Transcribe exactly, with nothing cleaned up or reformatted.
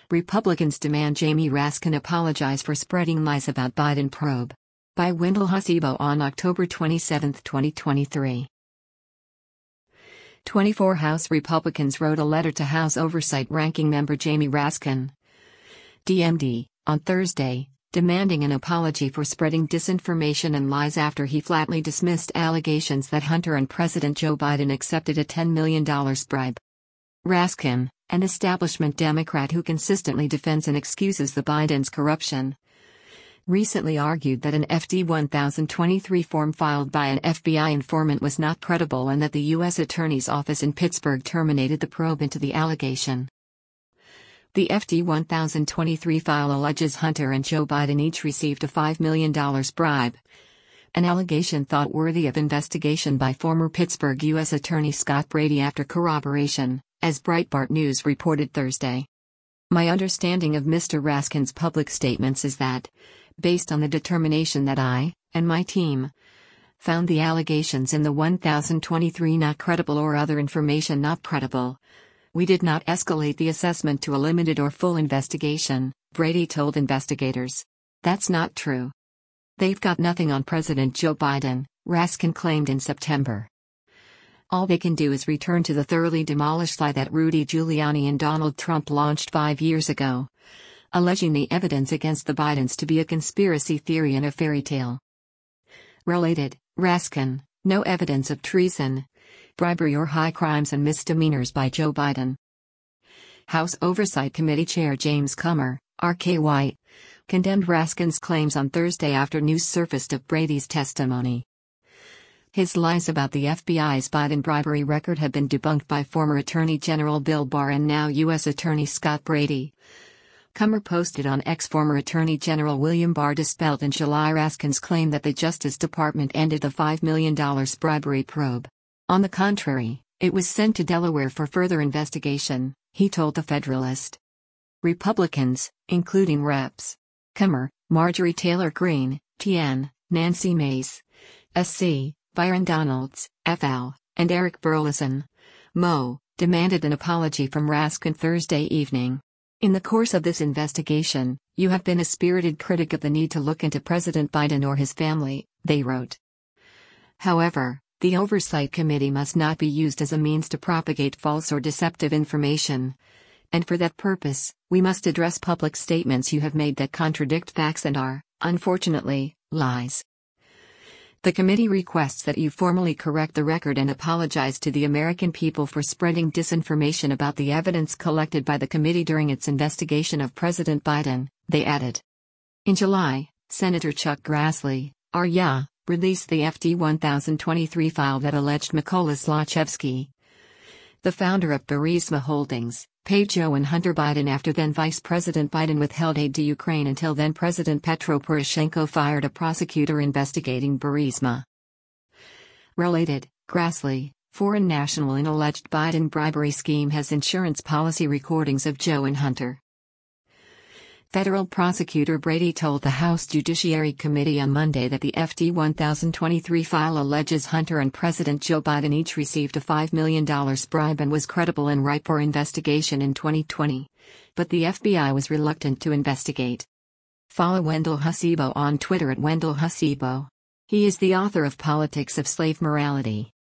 Republicans demand Jamie Raskin apologize for spreading lies about Biden probe. By Wendell Hasibo on October twenty-seventh, twenty twenty-three. twenty-four House Republicans wrote a letter to House Oversight Ranking Member Jamie Raskin, D M D, on Thursday, demanding an apology for spreading disinformation and lies after he flatly dismissed allegations that Hunter and President Joe Biden accepted a ten million dollars bribe. Raskin, an establishment Democrat who consistently defends and excuses the Biden's corruption, recently argued that an F D one thousand twenty-three form filed by an F B I informant was not credible and that the U S Attorney's Office in Pittsburgh terminated the probe into the allegation. The F D one thousand twenty-three file alleges Hunter and Joe Biden each received a five million dollars bribe, an allegation thought worthy of investigation by former Pittsburgh U S Attorney Scott Brady after corroboration, as Breitbart News reported Thursday. My understanding of Mister Raskin's public statements is that, based on the determination that I, and my team, found the allegations in the one thousand twenty-three not credible or other information not credible, we did not escalate the assessment to a limited or full investigation, Brady told investigators. That's not true. They've got nothing on President Joe Biden, Raskin claimed in September. All they can do is return to the thoroughly demolished lie that Rudy Giuliani and Donald Trump launched five years ago, alleging the evidence against the Bidens to be a conspiracy theory and a fairy tale. Related, Raskin, no evidence of treason, bribery or high crimes and misdemeanors by Joe Biden. House Oversight Committee Chair James Comer, R K Y, condemned Raskin's claims on Thursday after news surfaced of Brady's testimony. His lies about the F B I's Biden bribery record have been debunked by former Attorney General Bill Barr and now U S Attorney Scott Brady. Comer posted on X. Former Attorney General William Barr dispelled in July Raskin's claim that the Justice Department ended the five million dollars bribery probe. On the contrary, it was sent to Delaware for further investigation, he told The Federalist. Republicans, including Reps Comer, Marjorie Taylor Greene, T N, Nancy Mace, S C, Byron Donalds, F L, and Eric Burlison, M O, demanded an apology from Raskin Thursday evening. In the course of this investigation, you have been a spirited critic of the need to look into President Biden or his family, they wrote. However, the Oversight Committee must not be used as a means to propagate false or deceptive information. And for that purpose, we must address public statements you have made that contradict facts and are, unfortunately, lies. The committee requests that you formally correct the record and apologize to the American people for spreading disinformation about the evidence collected by the committee during its investigation of President Biden, they added. In July, Senator Chuck Grassley, R Y A, released the F D one thousand twenty-three file that alleged Mykola Zlochevsky, the founder of Burisma Holdings, paid Joe and Hunter Biden after then Vice President Biden withheld aid to Ukraine until then President Petro Poroshenko fired a prosecutor investigating Burisma. Related, Grassley, foreign national in alleged Biden bribery scheme has insurance policy recordings of Joe and Hunter. Federal prosecutor Brady told the House Judiciary Committee on Monday that the F D one thousand twenty-three file alleges Hunter and President Joe Biden each received a five million dollars bribe and was credible and ripe for investigation in twenty twenty, but the F B I was reluctant to investigate. Follow Wendell Hasibo on Twitter at Wendell Hasibo. He is the author of Politics of Slave Morality.